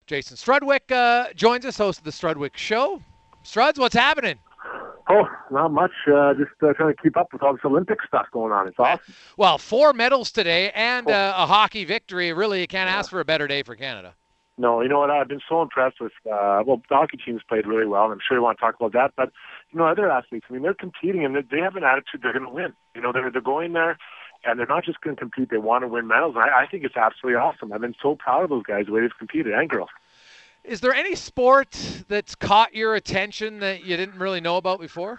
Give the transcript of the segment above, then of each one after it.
Jason Strudwick joins us, host of the Strudwick Show. Struds, what's happening? Oh, not much. Just trying to keep up with all this Olympic stuff going on. It's awesome. Well, 4 medals today and a hockey victory. Really, you can't ask for a better day for Canada. No, you know what? I've been so impressed with, the hockey team's played really well, and I'm sure you want to talk about that. But, other athletes, they're competing, and they have an attitude they're going to win. They're going there, and they're not just going to compete. They want to win medals. And I think it's absolutely awesome. I've been so proud of those guys, the way they've competed, and girls. Is there any sport that's caught your attention that you didn't really know about before?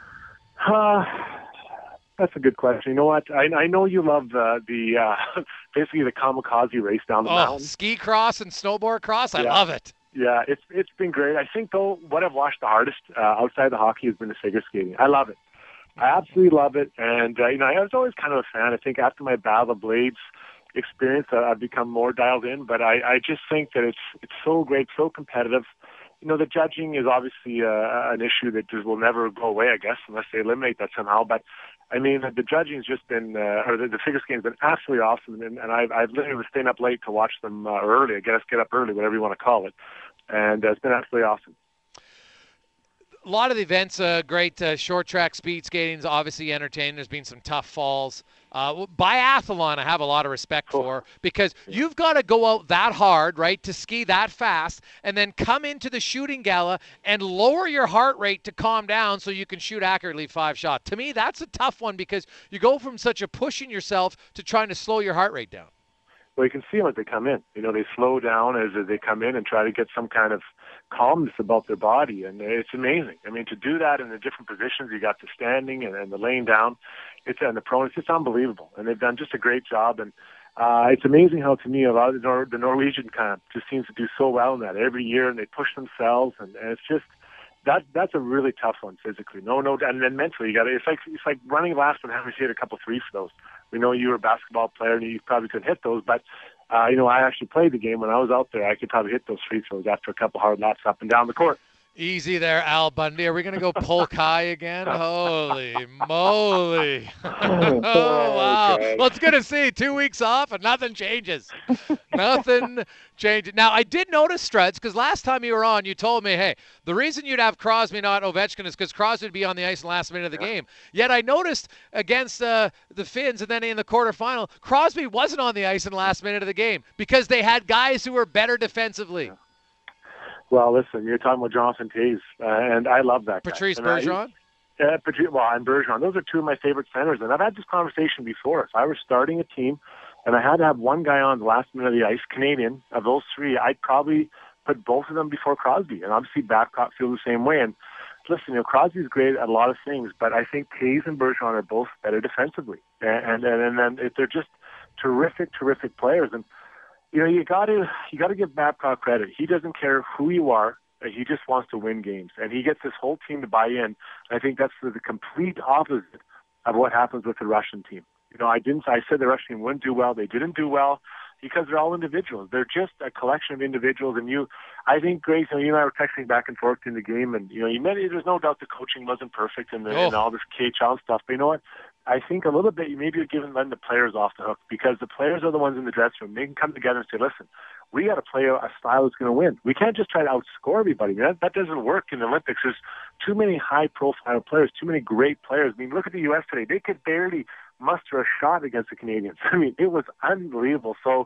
That's a good question. You know what? I know you love the basically the kamikaze race down the mountain. Ski cross and snowboard cross. I love it. Yeah, it's been great. I think, though, what I've watched the hardest outside the hockey has been the figure skating. I love it. I absolutely love it. And, I was always kind of a fan. I think after my Battle of Blades experience, I've become more dialed in. But I just think that it's so great, so competitive. The judging is obviously an issue that just will never go away, I guess, unless they eliminate that somehow. But, the judging's just been, or the figure skating's been absolutely awesome. And I've literally been staying up late to watch them early. I guess get up early, whatever you want to call it. And it's been absolutely awesome. A lot of the events, great short track speed skating is obviously entertaining. There's been some tough falls. Biathlon I have a lot of respect for because you've got to go out that hard, right, to ski that fast and then come into the shooting gala and lower your heart rate to calm down so you can shoot accurately 5 shots. To me, that's a tough one because you go from such a pushing yourself to trying to slow your heart rate down. Well, you can see them as they come in. They slow down as they come in and try to get some kind of calmness about their body, and it's amazing. To do that in the different positions, you got the standing and the laying down, and the prone, it's just unbelievable. And they've done just a great job, and it's amazing how, to me, a lot of the Norwegian kind of just seems to do so well in that every year, and they push themselves, and it's just that's a really tough one physically. No, and then mentally, you got to. It's like running laps and having to hit a couple threes for those. We know you were a basketball player and you probably couldn't hit those, but I actually played the game when I was out there. I could probably hit those free throws after a couple hard laps up and down the court. Easy there, Al Bundy. Are we going to go polk high again? Holy moly. Oh, wow. Well, it's good to see 2 weeks off and nothing changes. Nothing changes. Now, I did notice, Struds, because last time you were on, you told me, hey, the reason you'd have Crosby, not Ovechkin, is because Crosby would be on the ice in the last minute of the game. Yet I noticed against the Finns and then in the quarterfinal, Crosby wasn't on the ice in the last minute of the game because they had guys who were better defensively. Yeah. Well, listen, you're talking about Jonathan Toews, and I love that guy. Patrice Bergeron? And Bergeron. Those are two of my favorite centers, and I've had this conversation before. If I were starting a team and I had to have one guy on the last minute of the ice, Canadian, of those three, I'd probably put both of them before Crosby, and obviously Babcock feels the same way. And listen, Crosby's great at a lot of things, but I think Toews and Bergeron are both better defensively, and then they're just terrific players. And you got to give Babcock credit. He doesn't care who you are. He just wants to win games, and he gets this whole team to buy in. I think that's the complete opposite of what happens with the Russian team. I said the Russian team wouldn't do well. They didn't do well because they're all individuals. They're just a collection of individuals. And I think, Grace, you and I were texting back and forth in the game, and there's no doubt the coaching wasn't perfect and all this KHL stuff. But you know what? I think a little bit maybe you're giving them the players off the hook because the players are the ones in the dressing room. They can come together and say, listen, we got to play a style that's going to win. We can't just try to outscore everybody. That doesn't work in the Olympics. There's too many high-profile players, too many great players. Look at the U.S. today. They could barely muster a shot against the Canadians. It was unbelievable. So,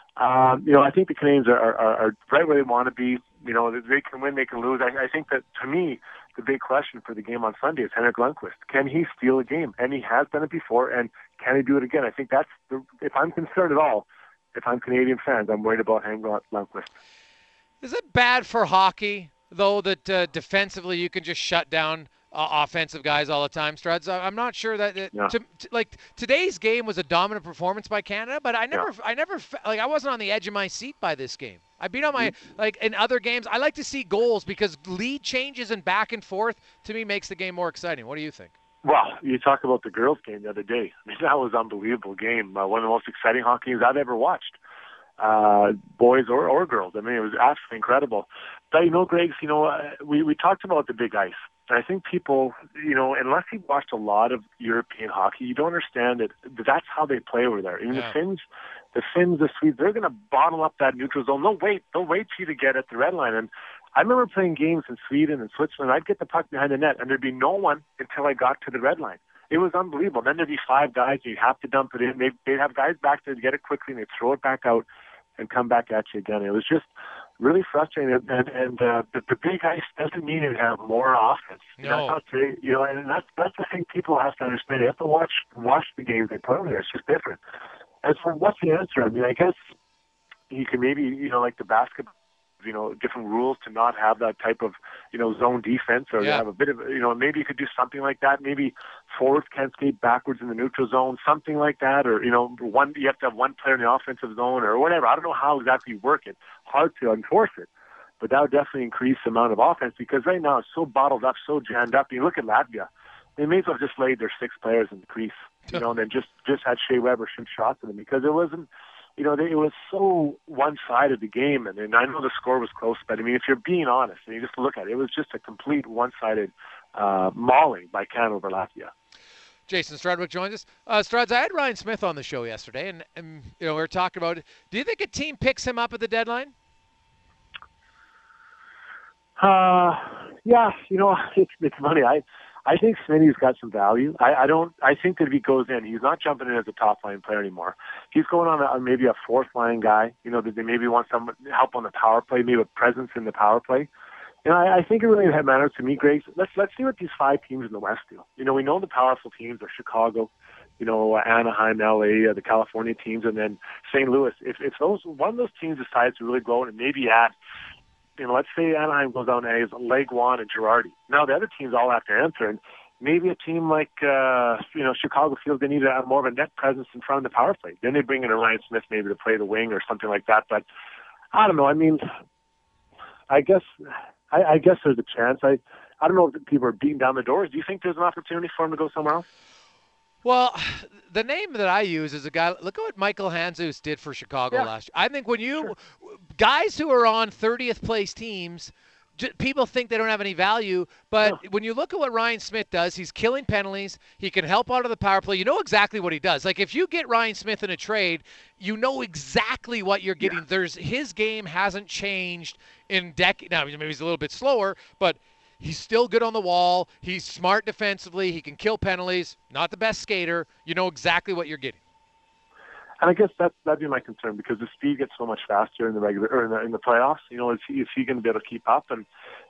I think the Canadians are right where they want to be. They can win, they can lose. I think that, to me, the big question for the game on Sunday is Henrik Lundqvist. Can he steal a game? And he has done it before, and can he do it again? I think that's if I'm concerned at all, if I'm Canadian fans, I'm worried about Henrik Lundqvist. Is it bad for hockey, though, that defensively you can just shut down offensive guys all the time, Struds? I'm not sure that today's game was a dominant performance by Canada, but I wasn't on the edge of my seat by this game. I've been on my in other games. I like to see goals because lead changes and back and forth to me makes the game more exciting. What do you think? Well, you talk about the girls' game the other day. That was an unbelievable game. One of the most exciting hockey games I've ever watched. Boys or girls. It was absolutely incredible. But, Greg, we talked about the big ice. And I think people, unless you've watched a lot of European hockey, you don't understand that that's how they play over there. The Finns, the Finns, the Swedes, they're going to bottle up that neutral zone. They'll wait for you to get at the red line. And I remember playing games in Sweden and Switzerland. I'd get the puck behind the net, and there'd be no one until I got to the red line. It was unbelievable. Then there'd be 5 guys, and you'd have to dump it in. They'd have guys back there to get it quickly, and they'd throw it back out and come back at you again. It was just really frustrating. And the big ice doesn't mean you have more offense. No. And that's the thing people have to understand. You have to watch the games they play over there. It's just different. And so what's the answer? I mean, I guess you can maybe, like the basketball, different rules to not have that type of, zone defense, or have a bit of, maybe you could do something like that. Maybe forwards can't skate backwards in the neutral zone, something like that. Or, you have to have one player in the offensive zone or whatever. I don't know how exactly you work it. Hard to enforce it. But that would definitely increase the amount of offense, because right now it's so bottled up, so jammed up. You look at Latvia. They may as well just laid their 6 players in the crease, and then just had Shea Weber shoot shots at them, because it wasn't, it was so one-sided, the game. And I know the score was close, but I mean, if you're being honest and you just look at it, it was just a complete one-sided mauling by Canada over Latvia. Jason Strudwick joins us. Struds, I had Ryan Smith on the show yesterday, and we were talking about, do you think a team picks him up at the deadline? Yeah, it's funny. I think Smitty's got some value. I think that if he goes in, he's not jumping in as a top line player anymore. He's going on maybe a 4th line guy. That they maybe want some help on the power play, maybe a presence in the power play. I think it really matters to me, Greg. Let's see what these 5 teams in the West do. We know the powerful teams are Chicago, Anaheim, LA, the California teams, and then St. Louis. If one of those teams decides to really go and maybe add, let's say Anaheim goes down and has Leguan and Girardi. Now the other teams all have to answer, and maybe a team like Chicago feels they need to have more of a net presence in front of the power play. Then they bring in a Ryan Smith maybe to play the wing or something like that. But I don't know. I mean, I guess there's a chance. I don't know if people are beating down the doors. Do you think there's an opportunity for him to go somewhere else? Well, the name that I use is a guy. Look at what Michael Handzus did for Chicago last year. I think when guys who are on 30th place teams, people think they don't have any value. But when you look at what Ryan Smith does, he's killing penalties. He can help out of the power play. You know exactly what he does. Like if you get Ryan Smith in a trade, you know exactly what you're getting. His game hasn't changed in decades. Now maybe he's a little bit slower, but he's still good on the wall. He's smart defensively. He can kill penalties. Not the best skater. You know exactly what you're getting. And I guess that'd be my concern, because the speed gets so much faster in the regular or in the playoffs. Is he going to be able to keep up? And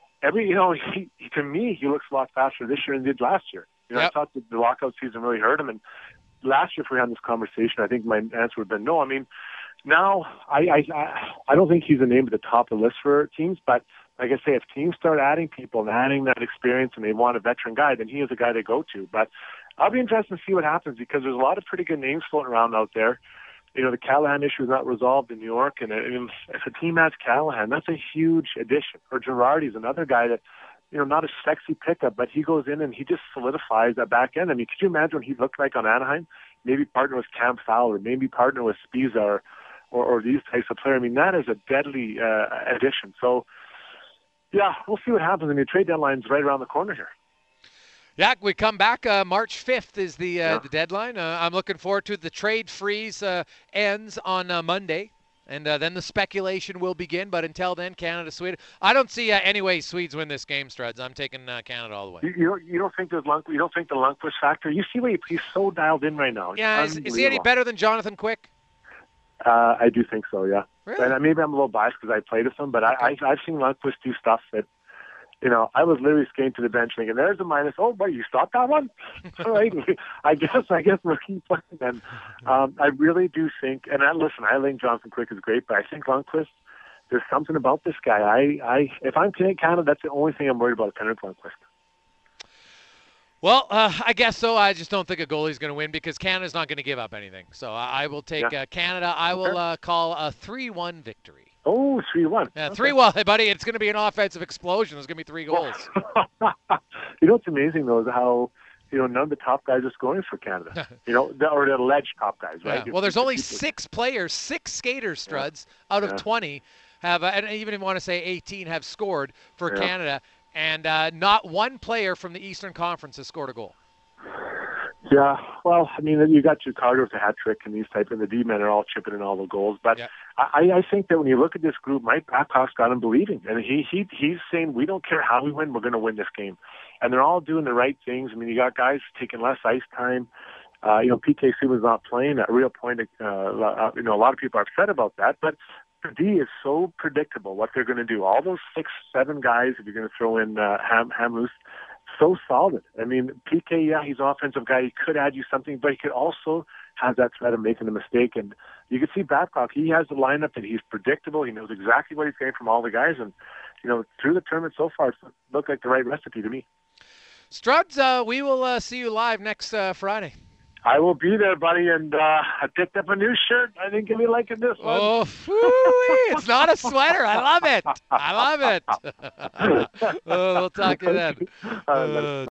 to me, he looks a lot faster this year than he did last year. I thought the lockout season really hurt him. And last year, if we had this conversation, I think my answer would have been no. I mean, now I don't think he's a name at the top of the list for teams, but like I say, if teams start adding people and adding that experience and they want a veteran guy, then he is a guy they go to. But I'll be interested to see what happens, because there's a lot of pretty good names floating around out there. The Callahan issue is not resolved in New York, and if a team adds Callahan, that's a huge addition. Or Girardi's another guy that, not a sexy pickup, but he goes in and he just solidifies that back end. I mean, could you imagine what he looked like on Anaheim? Maybe partner with Cam Fowler, maybe partner with Spiza or these types of players. I mean, that is a deadly addition. So, yeah, we'll see what happens. I mean, trade deadline's right around the corner here. Yeah, we come back. March 5th is the deadline. I'm looking forward to it. The trade freeze ends on Monday, and then the speculation will begin. But until then, Canada, Sweden. I don't see any way Swedes win this game, Struds. I'm taking Canada all the way. You don't think the Lundqvist factor? You see what he's so dialed in right now. Yeah, is he any better than Jonathan Quick? I do think so. Yeah. Really? And maybe I'm a little biased because I played with him, but I've seen Lundqvist do stuff that. I was literally skating to the bench thinking, there's a minus. Oh, boy, you stopped that one? All right. I guess we'll keep playing. And I really do think, and I think Jonathan Quick is great, but I think Lundqvist, there's something about this guy. If I'm Canada, that's the only thing I'm worried about, Henrik Lundqvist. Well, I guess so. I just don't think a goalie's going to win, because Canada's not going to give up anything. So I will take Canada. I will call a 3-1 victory. Oh, 3-1. Yeah, 3-1, buddy. It's going to be an offensive explosion. There's going to be 3 goals. What's amazing, though, is how, none of the top guys are scoring for Canada. Or the alleged top guys, right? Yeah. Well, there's only 6 players, 6 skaters, Struds, out of 20 have, and even if you want to say 18 have scored for Canada, and not one player from the Eastern Conference has scored a goal. Yeah, well, I mean, you got Ricardo with a hat trick, and the D-men are all chipping in all the goals. But Yeah. I think that when you look at this group, Mike Babcock's got them believing, and he's saying we don't care how we win, we're going to win this game, and they're all doing the right things. I mean, you got guys taking less ice time. PK Subban's not playing. A real point. A lot of people are upset about that, but the D is so predictable what they're going to do. All those 6-7 guys, if you're going to throw in Hamloose, so solid. I mean, PK, yeah, he's an offensive guy. He could add you something, but he could also have that threat of making a mistake. And you can see Babcock, he has the lineup that he's predictable. He knows exactly what he's getting from all the guys. And, through the tournament so far, it's looked like the right recipe to me. Struds, we will see you live next Friday. I will be there, buddy, and I picked up a new shirt. I think you'll be liking this one. Oh, it's not a sweater. I love it. I love it. We'll talk to you then.